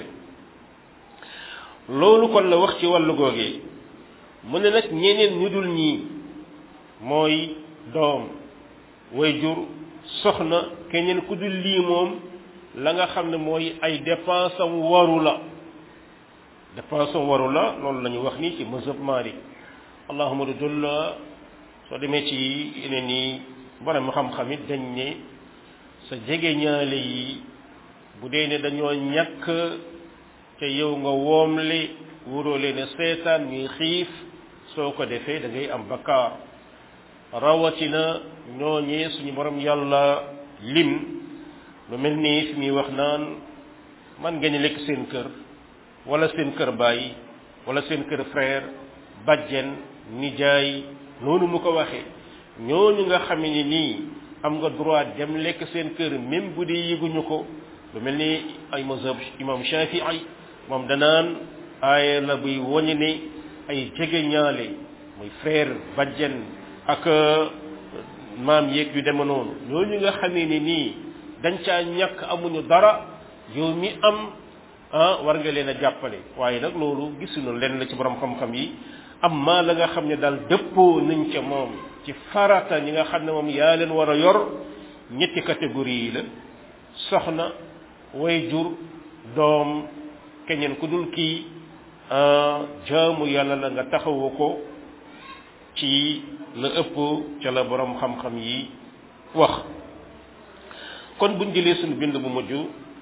loolu kon la wax ci wàllu googee mu ne nag ñeneen ñu dul ñii mooy doom waajur soxna keneen ku dul lii moom la nga xam ne mooy ay dépense am waru la dépense am waru la loolu la ñu wax nii ci mazhab Maalik allahuma du dul soo demee ci yeneen yi borom xam-xam it dañ ne sa jege ñaale yi bu dee ne dañoo ñàkk te yow nga woomle wuroo leen seetaan ñuy xiif soo ko defee da ngay am bakkaar rawatina ñooñee suñu borom yàlla lim lu mel nii fi muy wax naan man ngeen lekk seen kër wala seen kër baay wala seen kër frère bajjen nijaay noonu mu ko waxee ñooñu nga xam ne nii am nga droit dem lekk seen kër même bu dee yëguñu ko lu mel ni ay mazhab imam Shafi'i moom danaan aaya la buy woñe ne ay jege ñaale muy frère bajjen ak maam yeeg yu deme noonu ñooñu nga xamee ne nii dañ caa ñàkk amuñu dara yow mi am ah war nga leen a jàppale waaye nag loolu gisuñu leen la ci borom xam-xam yi amma la nga xam ne daal dëppoo nañ ca moom ci farata ñi nga xam ne moom yaa leen war a yor ñetti catégorie yi la soxna waajur doom keneen ku dul kii jaamu yàlla la nga taxawu ko ci la ëpp ca la borom xam-xam yi wax kon buñ jëlee suñu bind bu mujj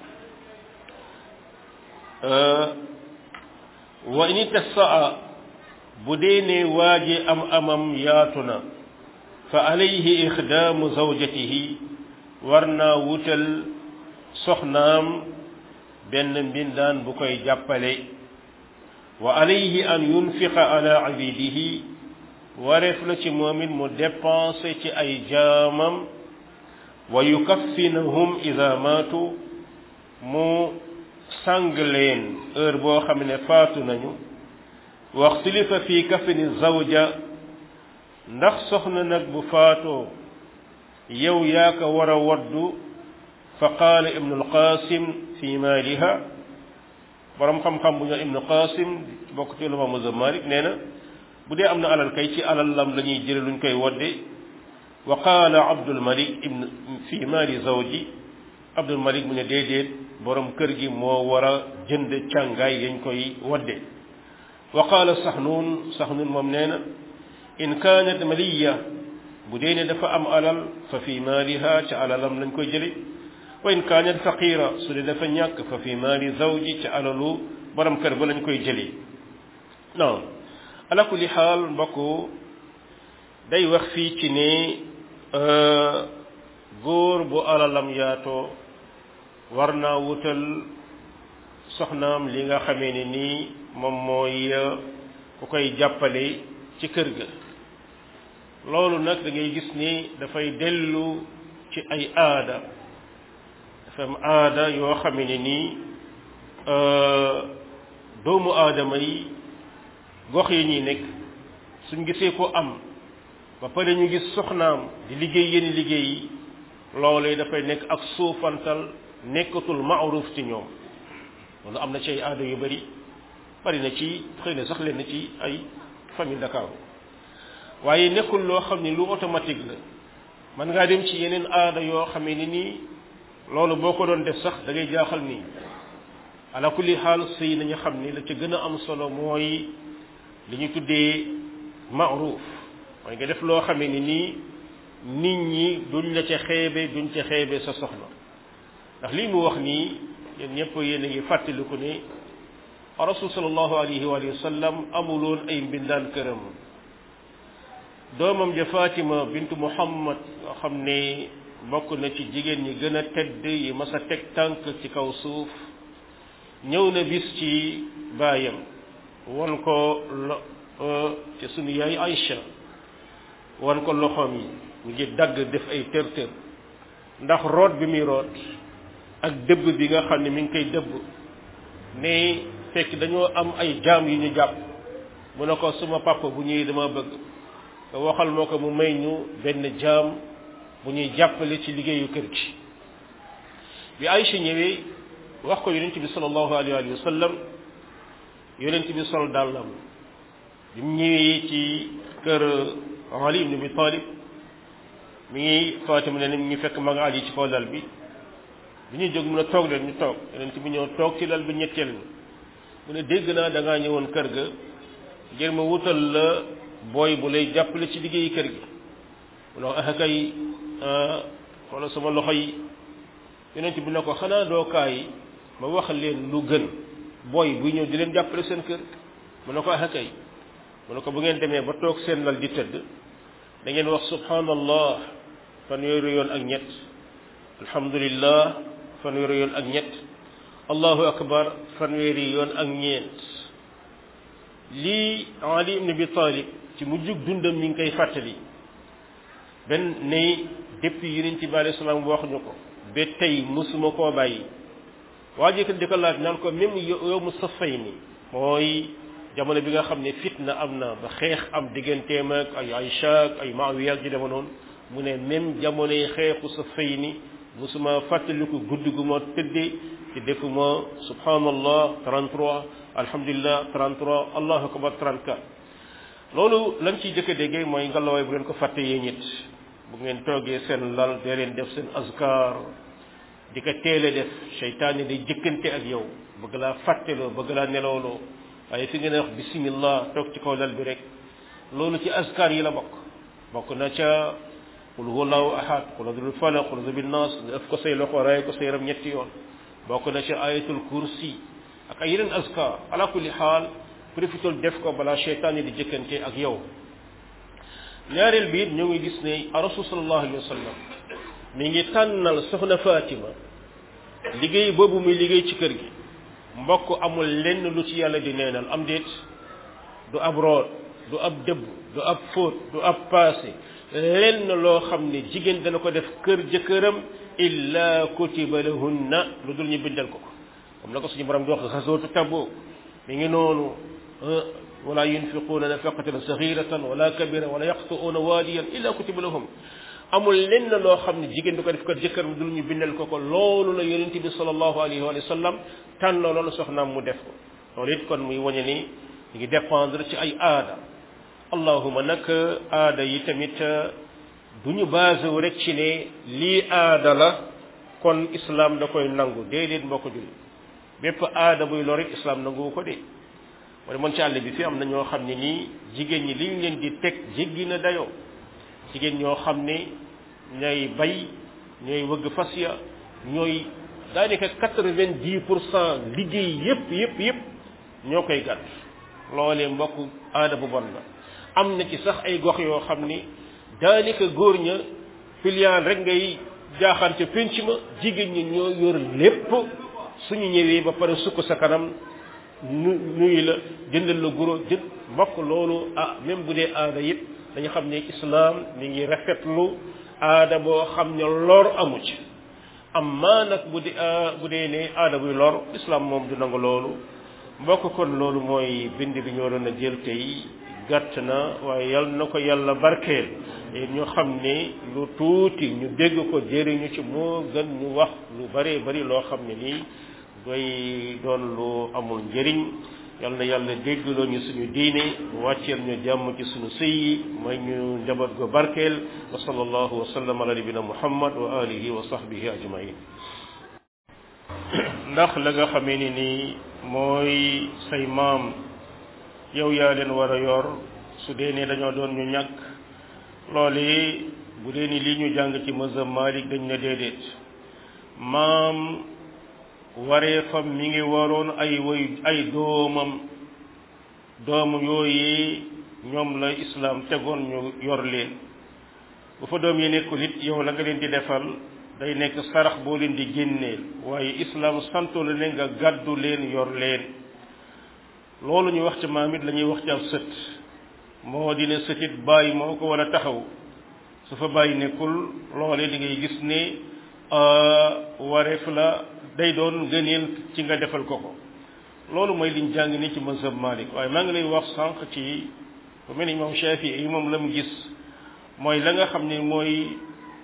wa in tasaa bu dee ne waaji am amam yaatu na fa alayhi ixdaamu zawjatihi war naa wutal soxnaam benn mbindaan bu koy jàppale wa alayhi an yunfiqa ala abidihi wareef la ci moom it mu dépensé ci ay jaamam wa yukaffinahum ida maatu mu sang leen heure boo xam ne faatu nañu waxtilifa fi kafini zawja ndax soxna nag bu faatoo yow yaa ko war a waddu fa qaala ibnu alqasim fi maaliha borom xam-xam bu ñu ibnu qasim bokk ci ulama mazhab Malik nee na bu dee am na alal kay ci alal lam la ñuy jële luñ koy wadde wa qaala abdul malik ibn fi maali zawji abdul malik mu ne déedéet borom kër gi moo war a jënd càngaay yañ koy wadde wa qaala saxnuun saxnuun moom nee na in kaanat maliya bu dee ne dafa am alal fa fi maaliha ca alalam lañ koy jële wa in kaanat faqira su dee dafa ñàkk fa fi maali zawji ca alalu borom kër ba lañ koy jële non ala kulli xaal mbokk day wax fii ci ne góor bu alalam yaatoo war naa wutal soxnaam li nga xamee ne nii moom mooy ku koy jàppale ci kër ga loolu nag da ngay gis ni dafay dellu ci ay aada dafa am aada yoo xamee ne nii doomu aadama yi gox yi ñuy nekk suñ gisee ko am ba pare ñu gis soxnaam di liggéey yenn liggéey yi loolee dafay nekk ak suufantal nekkatul maaruf ci ñoom loolu am na ci ay aada yu bari bari na ci xëy na sax leen ci ay famille Dakar waaye nekkul loo xam ne lu automatique la man ngaa dem ci yeneen aada yoo xamee ni nii loolu boo ko doon def sax da ngay jaaxal nii ala kulli xaal sëy nañu xam ni la ca gën a am solo mooy li ñu tuddee ma'ruf mooy nga def loo xamee ni nii nit ñi duñ la ca xeebe duñ ca xeebe sa soxna ndax lii mu wax nii yéen ñëpp yéen a ngi fàttaliku ne rasul sallallahu alayhi wa sallam amuloon ay mbindaan këram doomam ja Fatima bintu Muhammad nga xam ne bokk na ci jigéen ñi gën a tedd yi mas a teg tànk ci kaw suuf ñëw na bis ci baayam won ko lo ci sunu yaay Aïcha won ko loxoom yi mu ngi dagg def ay tër-tër ndax root bi muy root ak dëbb bi nga xam ne mi ngi koy dëbb ne fekk dañoo am ay jaam yu ñu jàpp mu ne ko suma papa bu ñuy dama bëgg te waxal moo ko mu may ñu benn jaam bu ñuy jàppale ci liggéeyu kër gi bi Aïcha ñëwee wax ko yonent bi sallallahu alayhi wa sallam yonent bi sol dàllam bi mu ñëwee ci kër Ali ibn Abi Talib mi ngi Fatima ne mi ngi fekk mag Ali ci kaw lal bi bi ñuy jóg mun a toog leen ñu toog yonent bi ñëw toog ci lal bi ñetteel ni mu ne dégg naa da ngaa ñëwoon kër ga ngir ma wutal la booy bu lay jàppale ci liggéeyu kër gi mu ne ah kay wala sama loxo yi yonent bi ne ko xanaa doo kaay ma wax leen lu gën booy buy ñëw di leen jàppale seen kër mu ne ko ah kay mu ne ko bu ngeen demee ba toog seen lal di tëdd da ngeen wax subhanallah fanweeri yoon ak ñett alhamdulillah fanweeri yoon ak ñett allahu akbar fanweeri yoon ak ñeent lii Ali ibn Abi Talib ci mujjug dundam mi ngi koy fàttali benn ne depuis yonent bi alayhi salaam wax ñu ko ba tey musuma koo bàyyi waa ji di ko laaj naan ko même yow mu safay ni mooy jamono bi nga xam ne fitna am na ba xeex am digganteem ak ay Aïcha ak ay Maawiya ak ji dema noonu mu ne même jamonoy xeexu safay ni musuma fàttaliku guddi gu ma tëddee ci defuma subhanallah trente-trois alhamdulillah trente-trois allahu akbar trente-quatre loolu lañ ciy jëkk a déggee mooy ngalawaay bu ngeen ko fàtte yee ñit bu ngeen toogee seen lal dee leen def seen azkar di ko teele def seytaan yi day jëkkante ak yow bëgg laa fàtteloo bëgg laa nelawloo waaye fi ngeen wax bismillah toog ci kaw lal bi rek loolu ci azkar yi la bokk bokk na ca qul huwallahu ahad qul a'udhu bil falaq qul a'udhu bin nas nga ëf ko say loxo raay ko say yaram ñetti yoon bokk na ca ayatul kursi ak ay yeneen azkar ala kulli xaal profitol def ko balaa seytaan yi di jëkkante ak yow ñaareel bi it ñoo ngi gis ne rasul sallallahu alayhi wa sallam mi ngi tànnal soxna Fatima liggéey boobu muy liggéey ci kër gi mbokk amul lenn lu ci yàlla di neenal am déet du ab root du ab dëbb du ab fóot du ab paase lenn loo xam ne jigéen dana ko def kër jëkkëram illa kutiba lahunna lu dul ñu bindal ko ko comme la ko suñu borom di wax xasootu Tabuk mi ngi noonu wala yunfiquuna nafaqatan saghiratan wala kabira wala yaqtuuna waadiyan illa kutiba lahum amul lenn loo xam ne jigéen du ko def ko jëkkër lu dul ñu bindal ko ko loolu la yonent bi sallallahu alayhi wa sallam tànn loolu soxnaam mu def ko loolu it kon muy wañe ni ñu ngi dépendre ci ay aada allahuma nag aada yi tamit du ñu basé wu rek ci ne lii aada la kon islam da koy nangu déedéet mbokk julli bépp aada buy lor it islam nangu ko de wala man ci àll bi fi am na ñoo xam ne nii jigéen ñi liñ leen di teg jéggi na dayoo jigéen ñoo xam ne ñooy bay ñooy wëgg fas ya ñooy daanaka quatre-vingt-dix pour cent liggéey yépp yépp yépp ñoo koy gàtt loolee mbokk aada bu bon la am na ci sax ay gox yoo xam ni daanaka góor ña piliyaan rek ngay jaaxaan ca pénc ma jigéen ñi ñoo yor lépp suñu ñëwee ba pare sukk sa kanam nu nuyu la jëndal la guro jënd mbokk loolu ah même bu dee aada it dañu xam ne islam mi ngi rafetlu aada boo xam ne lor amu ci amma nag bu dee bu dee ne aada buy lor islam moom du nangu loolu mbokk kon loolu mooy bind bi ñu waroon a jël tey gàtt na waaye yal na ko yàlla barkeel ñu xam ne lu tuuti ñu dégg ko jëriñu ci moo gën ñu wax lu bëree bëri loo xam ne nii doy doon lu amul njëriñ yal na yàlla déggloo ñu suñu diine wàcceel ñu jàmm ci suñu sëy yi may ñu njaboot gu barkeel wa sallallahu wa sallam ala nabina muhammad wa alihi wa sahbihi ajmain ndax la nga xamee ni nii mooy say maam yow yaa leen war a yor su dee ne dañoo doon ñu ñàkk loole bu dee ni lii ñu jàng ci mazhab Malik dañ ne déedéet maam waree fam mi ngi waroon ay way ay doomam doom yooyu ñoom la islam tegoon ñu yor leen bu fa doom yi nekkul it yow la nga leen di defal day nekk sarax boo leen di génneel waaye islam santo la ne nga gàddu leen yor leen loolu ñu wax ci maam it la ñuy wax ci ab sët moo dina sëtit bàyyi moo ko war a taxaw su fa bàyyi nekkul loolee di ngay gis ne wareef la day doon gëneel ci nga defal ko ko loolu mooy liñ jàng ni ci mazhab Malik waaye maa ngi lay wax sànq ci bu mel ni imam Shafi'i yi moom la mu gis mooy la nga xam ne mooy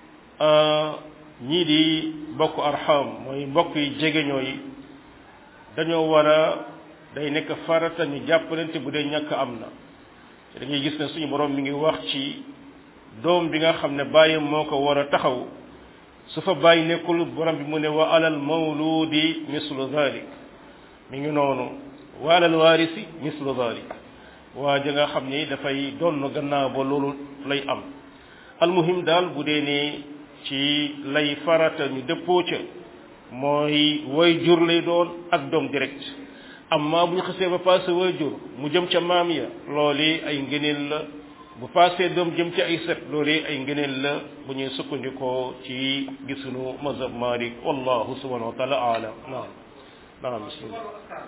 ñii di bokk arham mooy mbokk yi jegeñoo yi dañoo war a day nekk farata ñu jàppalante bu dee ñàkk am na da ngay gis ne suñu borom mi ngi wax ci doom bi nga xam ne bàyyam moo ko war a taxaw su fa bàyyi nekkul borom bi mu ne wa alal mawludi mislu dhalik mi ngi noonu wa alal waarisi mislu dhalik waa ja nga xam ni dafay doon gannaaw ba loolu lay am almuhim daal bu dee ne ci lay farata ñu dëppoo ca mooy way jur lay doon ak doom direct amma bu ñu xasee ba passé way jur mu jëm ca maam ya loolu ay ngëneel la bu passé doom jëm ci ay set loolu ay ngëneel la bu ñuy sukkandikoo ci gisunu mazhab Malik wallahu subhanahu wa taala alam naam naam bismillah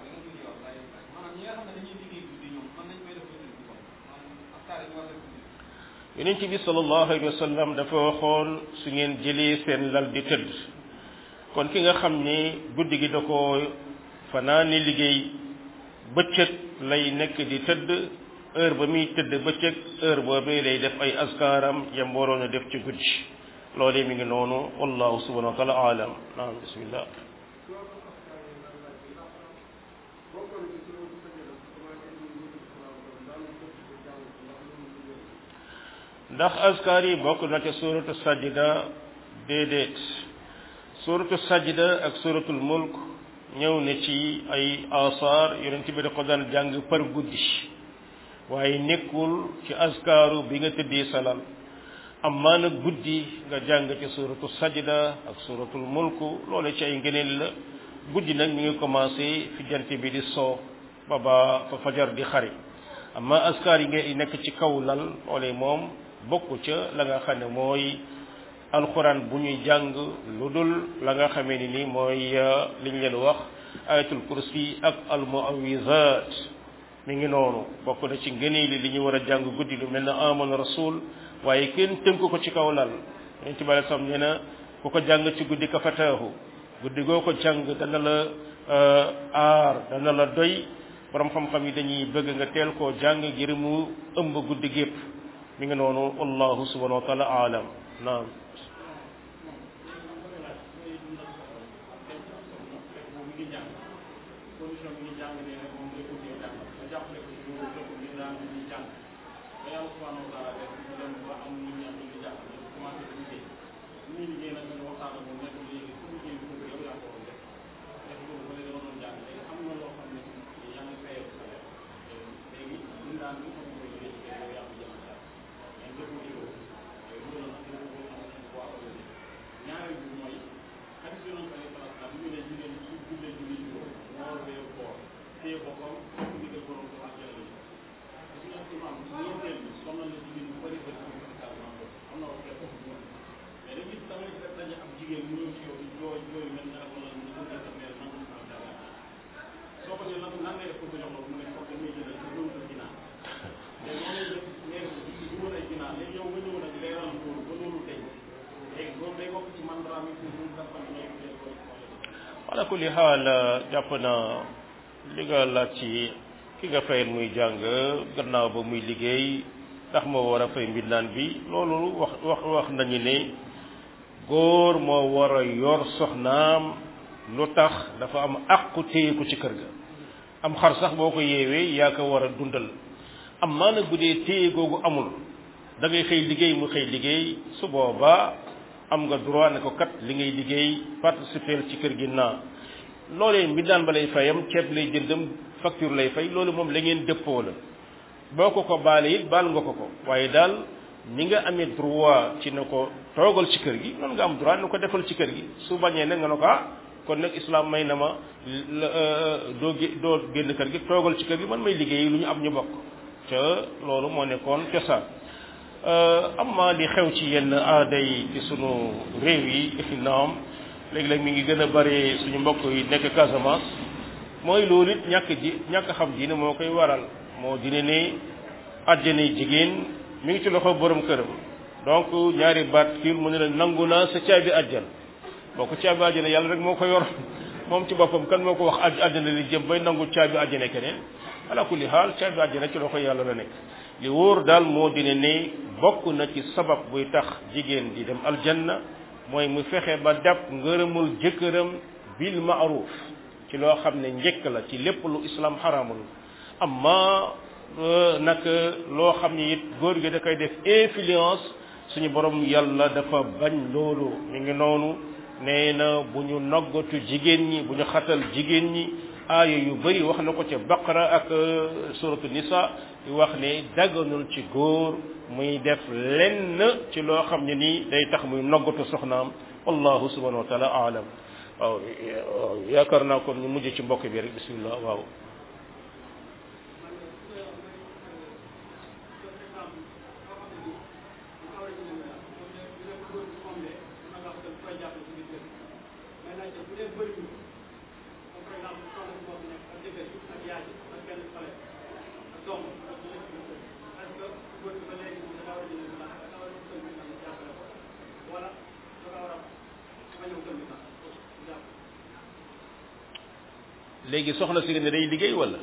yonent bi sallallahu alayhi wa sallam dafa waxoon su ngeen jëlee seen lal di tëdd kon ki nga xam ni guddi gi da ko fanaani liggéey bëccëg lay nekk di tëdd heure ba muy tëdd bëccëg heure boobee lay def ay askaaram yam waroon a def ci guddi loolee mi ngi noonu wallahu subhanahu wa taala alam naam bismillah ndax askar yi bokk na ca suratu sajda déedéet suratu sajda ak suratul mulk ñëw ne ci ay asar yonent bi da ko daan jàng par guddi waaye nekkul ci askaru bi nga tëddee salal amma nag guddi nga jàng ci suratu sajda ak suratul mulk loolu ci ay ngëneel la guddi nag mi ngi commencé fi jant bi di soo ba ba fa fajar di xari amma askar yi nga nekk ci kaw lal loolee moom bokku ca la nga xam ne mooy alquran bu ñuy jàng lu dul la nga xamee ni ni mooy liñ leen wax ayatul kursi ak almuawizat mi ngi noonu bokk na ci ngëneel li li ñu war a jàng guddi lu mel ne amana rasul waaye kenn tënk ko ci kaw lal yonent bi alei salaam nee na ku ko jàng ci guddi ka fataahu guddi goo ko jàng dana la aar dana la doy borom xam-xam yi dañuy bëgg nga teel koo jàng ngir mu ëmb guddi gépp mi ngi noonu wallahu subhanahu wa taala alam naam ala kulli xaal jàpp naa li nga laaj ci ki nga fayal muy jàng gannaaw ba muy liggéey ndax moo war a fay mbindaan bi loolu wax wax wax nañu ne góor moo war a yor soxnaam lu tax dafa am àqu téyeku ci kër ga am xar sax boo ko yeewee yaa ko war a dundal am maa nag bu dee téye googu amul da ngay xëy liggéey mu xëy liggéey su boobaa am nga droit ne ko kat li ngay liggéey participer ci kër gi naa loolee mbindaan ba lay fayam ceeb lay jëndam facture lay fay loolu moom la ngeen dëppoo la boo ko ko baale it baal nga ko ko waaye daal ni nga amee droit ci ne ko toogal ci kër gi noonu nga am droit ne ko defal ci kër gi su bañee nag nga ne ko ah kon nag islam may na ma doo doo génn kër gi toogal ci kër gi man may liggéey lu ñu am ñu bokk te loolu moo nekkoon cosaan amma li xew ci yenn aada yi ci sunu réew yi naam léegi-léeg mi ngi gën a bare suñu mbokk yi nekk Casamance mooy loolu it ñàkk ji ñàkk xam diine moo koy waral moo dine ne àjjana jigéen mi ngi ci loxo borom këram donc ñaari baat kii mu ne la nangu naa sa caabi àjjana boo ko caabi àjjana yàlla rek moo ko yor moom ci boppam kan moo ko wax aj àjjana li jëm bay nangu caabi àjjana keneen ala kulli xaal caabi àjjana ci loxo yàlla la nekk li wóor daal moo dine ne bokk na ci sabab buy tax jigéen di dem aljanna mooy mu fexe ba dab ngërëmul jëkkëram bil ma'ruf ci loo xam ne njëkk la ci lépp lu islam xaraamul amma nag loo xam ne it góor gi da koy def influence suñu borom yàlla dafa bañ loolu mi ngi noonu nee na bu ñu noggatu jigéen ñi bu ñu xatal jigéen ñi aaya yu bari wax na ko ca baqara ak suratu nisa yu wax ne daganul ci góor muy def lenn ci loo xam ne nii day tax muy noggatu soxnaam wallahu subhanahu wa taala aalam waaw yaakaar naa kon ñu mujj ci mbokk bi rek bismillah waaw léegi soxna si ne day liggéey wala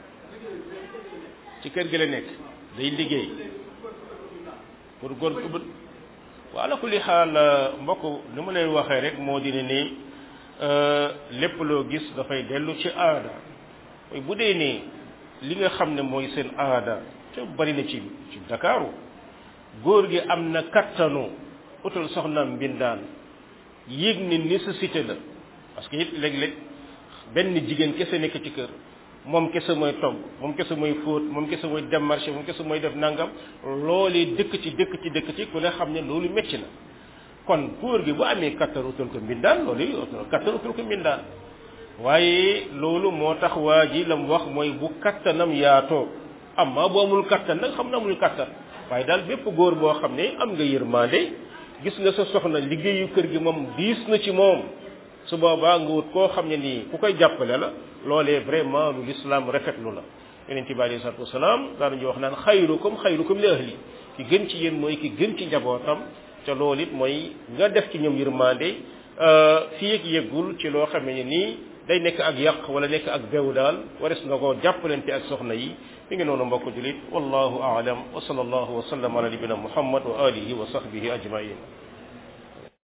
ci kër gi la nekk day liggéey pour góor ko wala ku li xaal mbokk ni ma leen waxee rek moo di ne ni lépp loo gis dafay dellu ci aada mooy bu dee ne li nga xam ne mooy seen aada te bari na ci ci Dakaaru góor gi am na kattanu utal soxnaam mbindaan yéeg ni nécessité la parce que it léeg-léeg benn jigéen kese nekk ci kër moom kese mooy togg moom kese mooy fóot moom kese mooy dem marché moom kese mooy def nangam loolee dëkk ci dëkk ci dëkk ci ku ne xam ne loolu metti na kon góor gi bu amee kattan utal ko mbindaan loolu kattan utal ko mbindaan waaye loolu moo tax waa ji la mu wax mooy bu kattanam yaatoo amma bu amul kattan nag xam na amul kattan waaye daal bépp góor boo xam ne am nga yërmande gis nga sa soxna liggéeyu kër gi moom diis na ci moom su boobaa nga wut koo xam ne nii ku koy jàppale la loolee vraiment lu l'islam rafetlu la yonent bi alayhi salaatu wasalaam daanañu wax naan xayrukum xayrukum li ahli ki gën ci yéen mooy ki gën ci njabootam te loolu it mooy nga def ci ñoom yërmande fii ak yeggul ci loo xam ne nii day nekk ak yàq wala nekk ak bew daal wares nga koo jàppalante ak soxna yi mi ngi noonu mbokk julit wallahu aalam wa sallallahu wa sallam ala nabina muhammad wa alihi wa sahbihi ajmain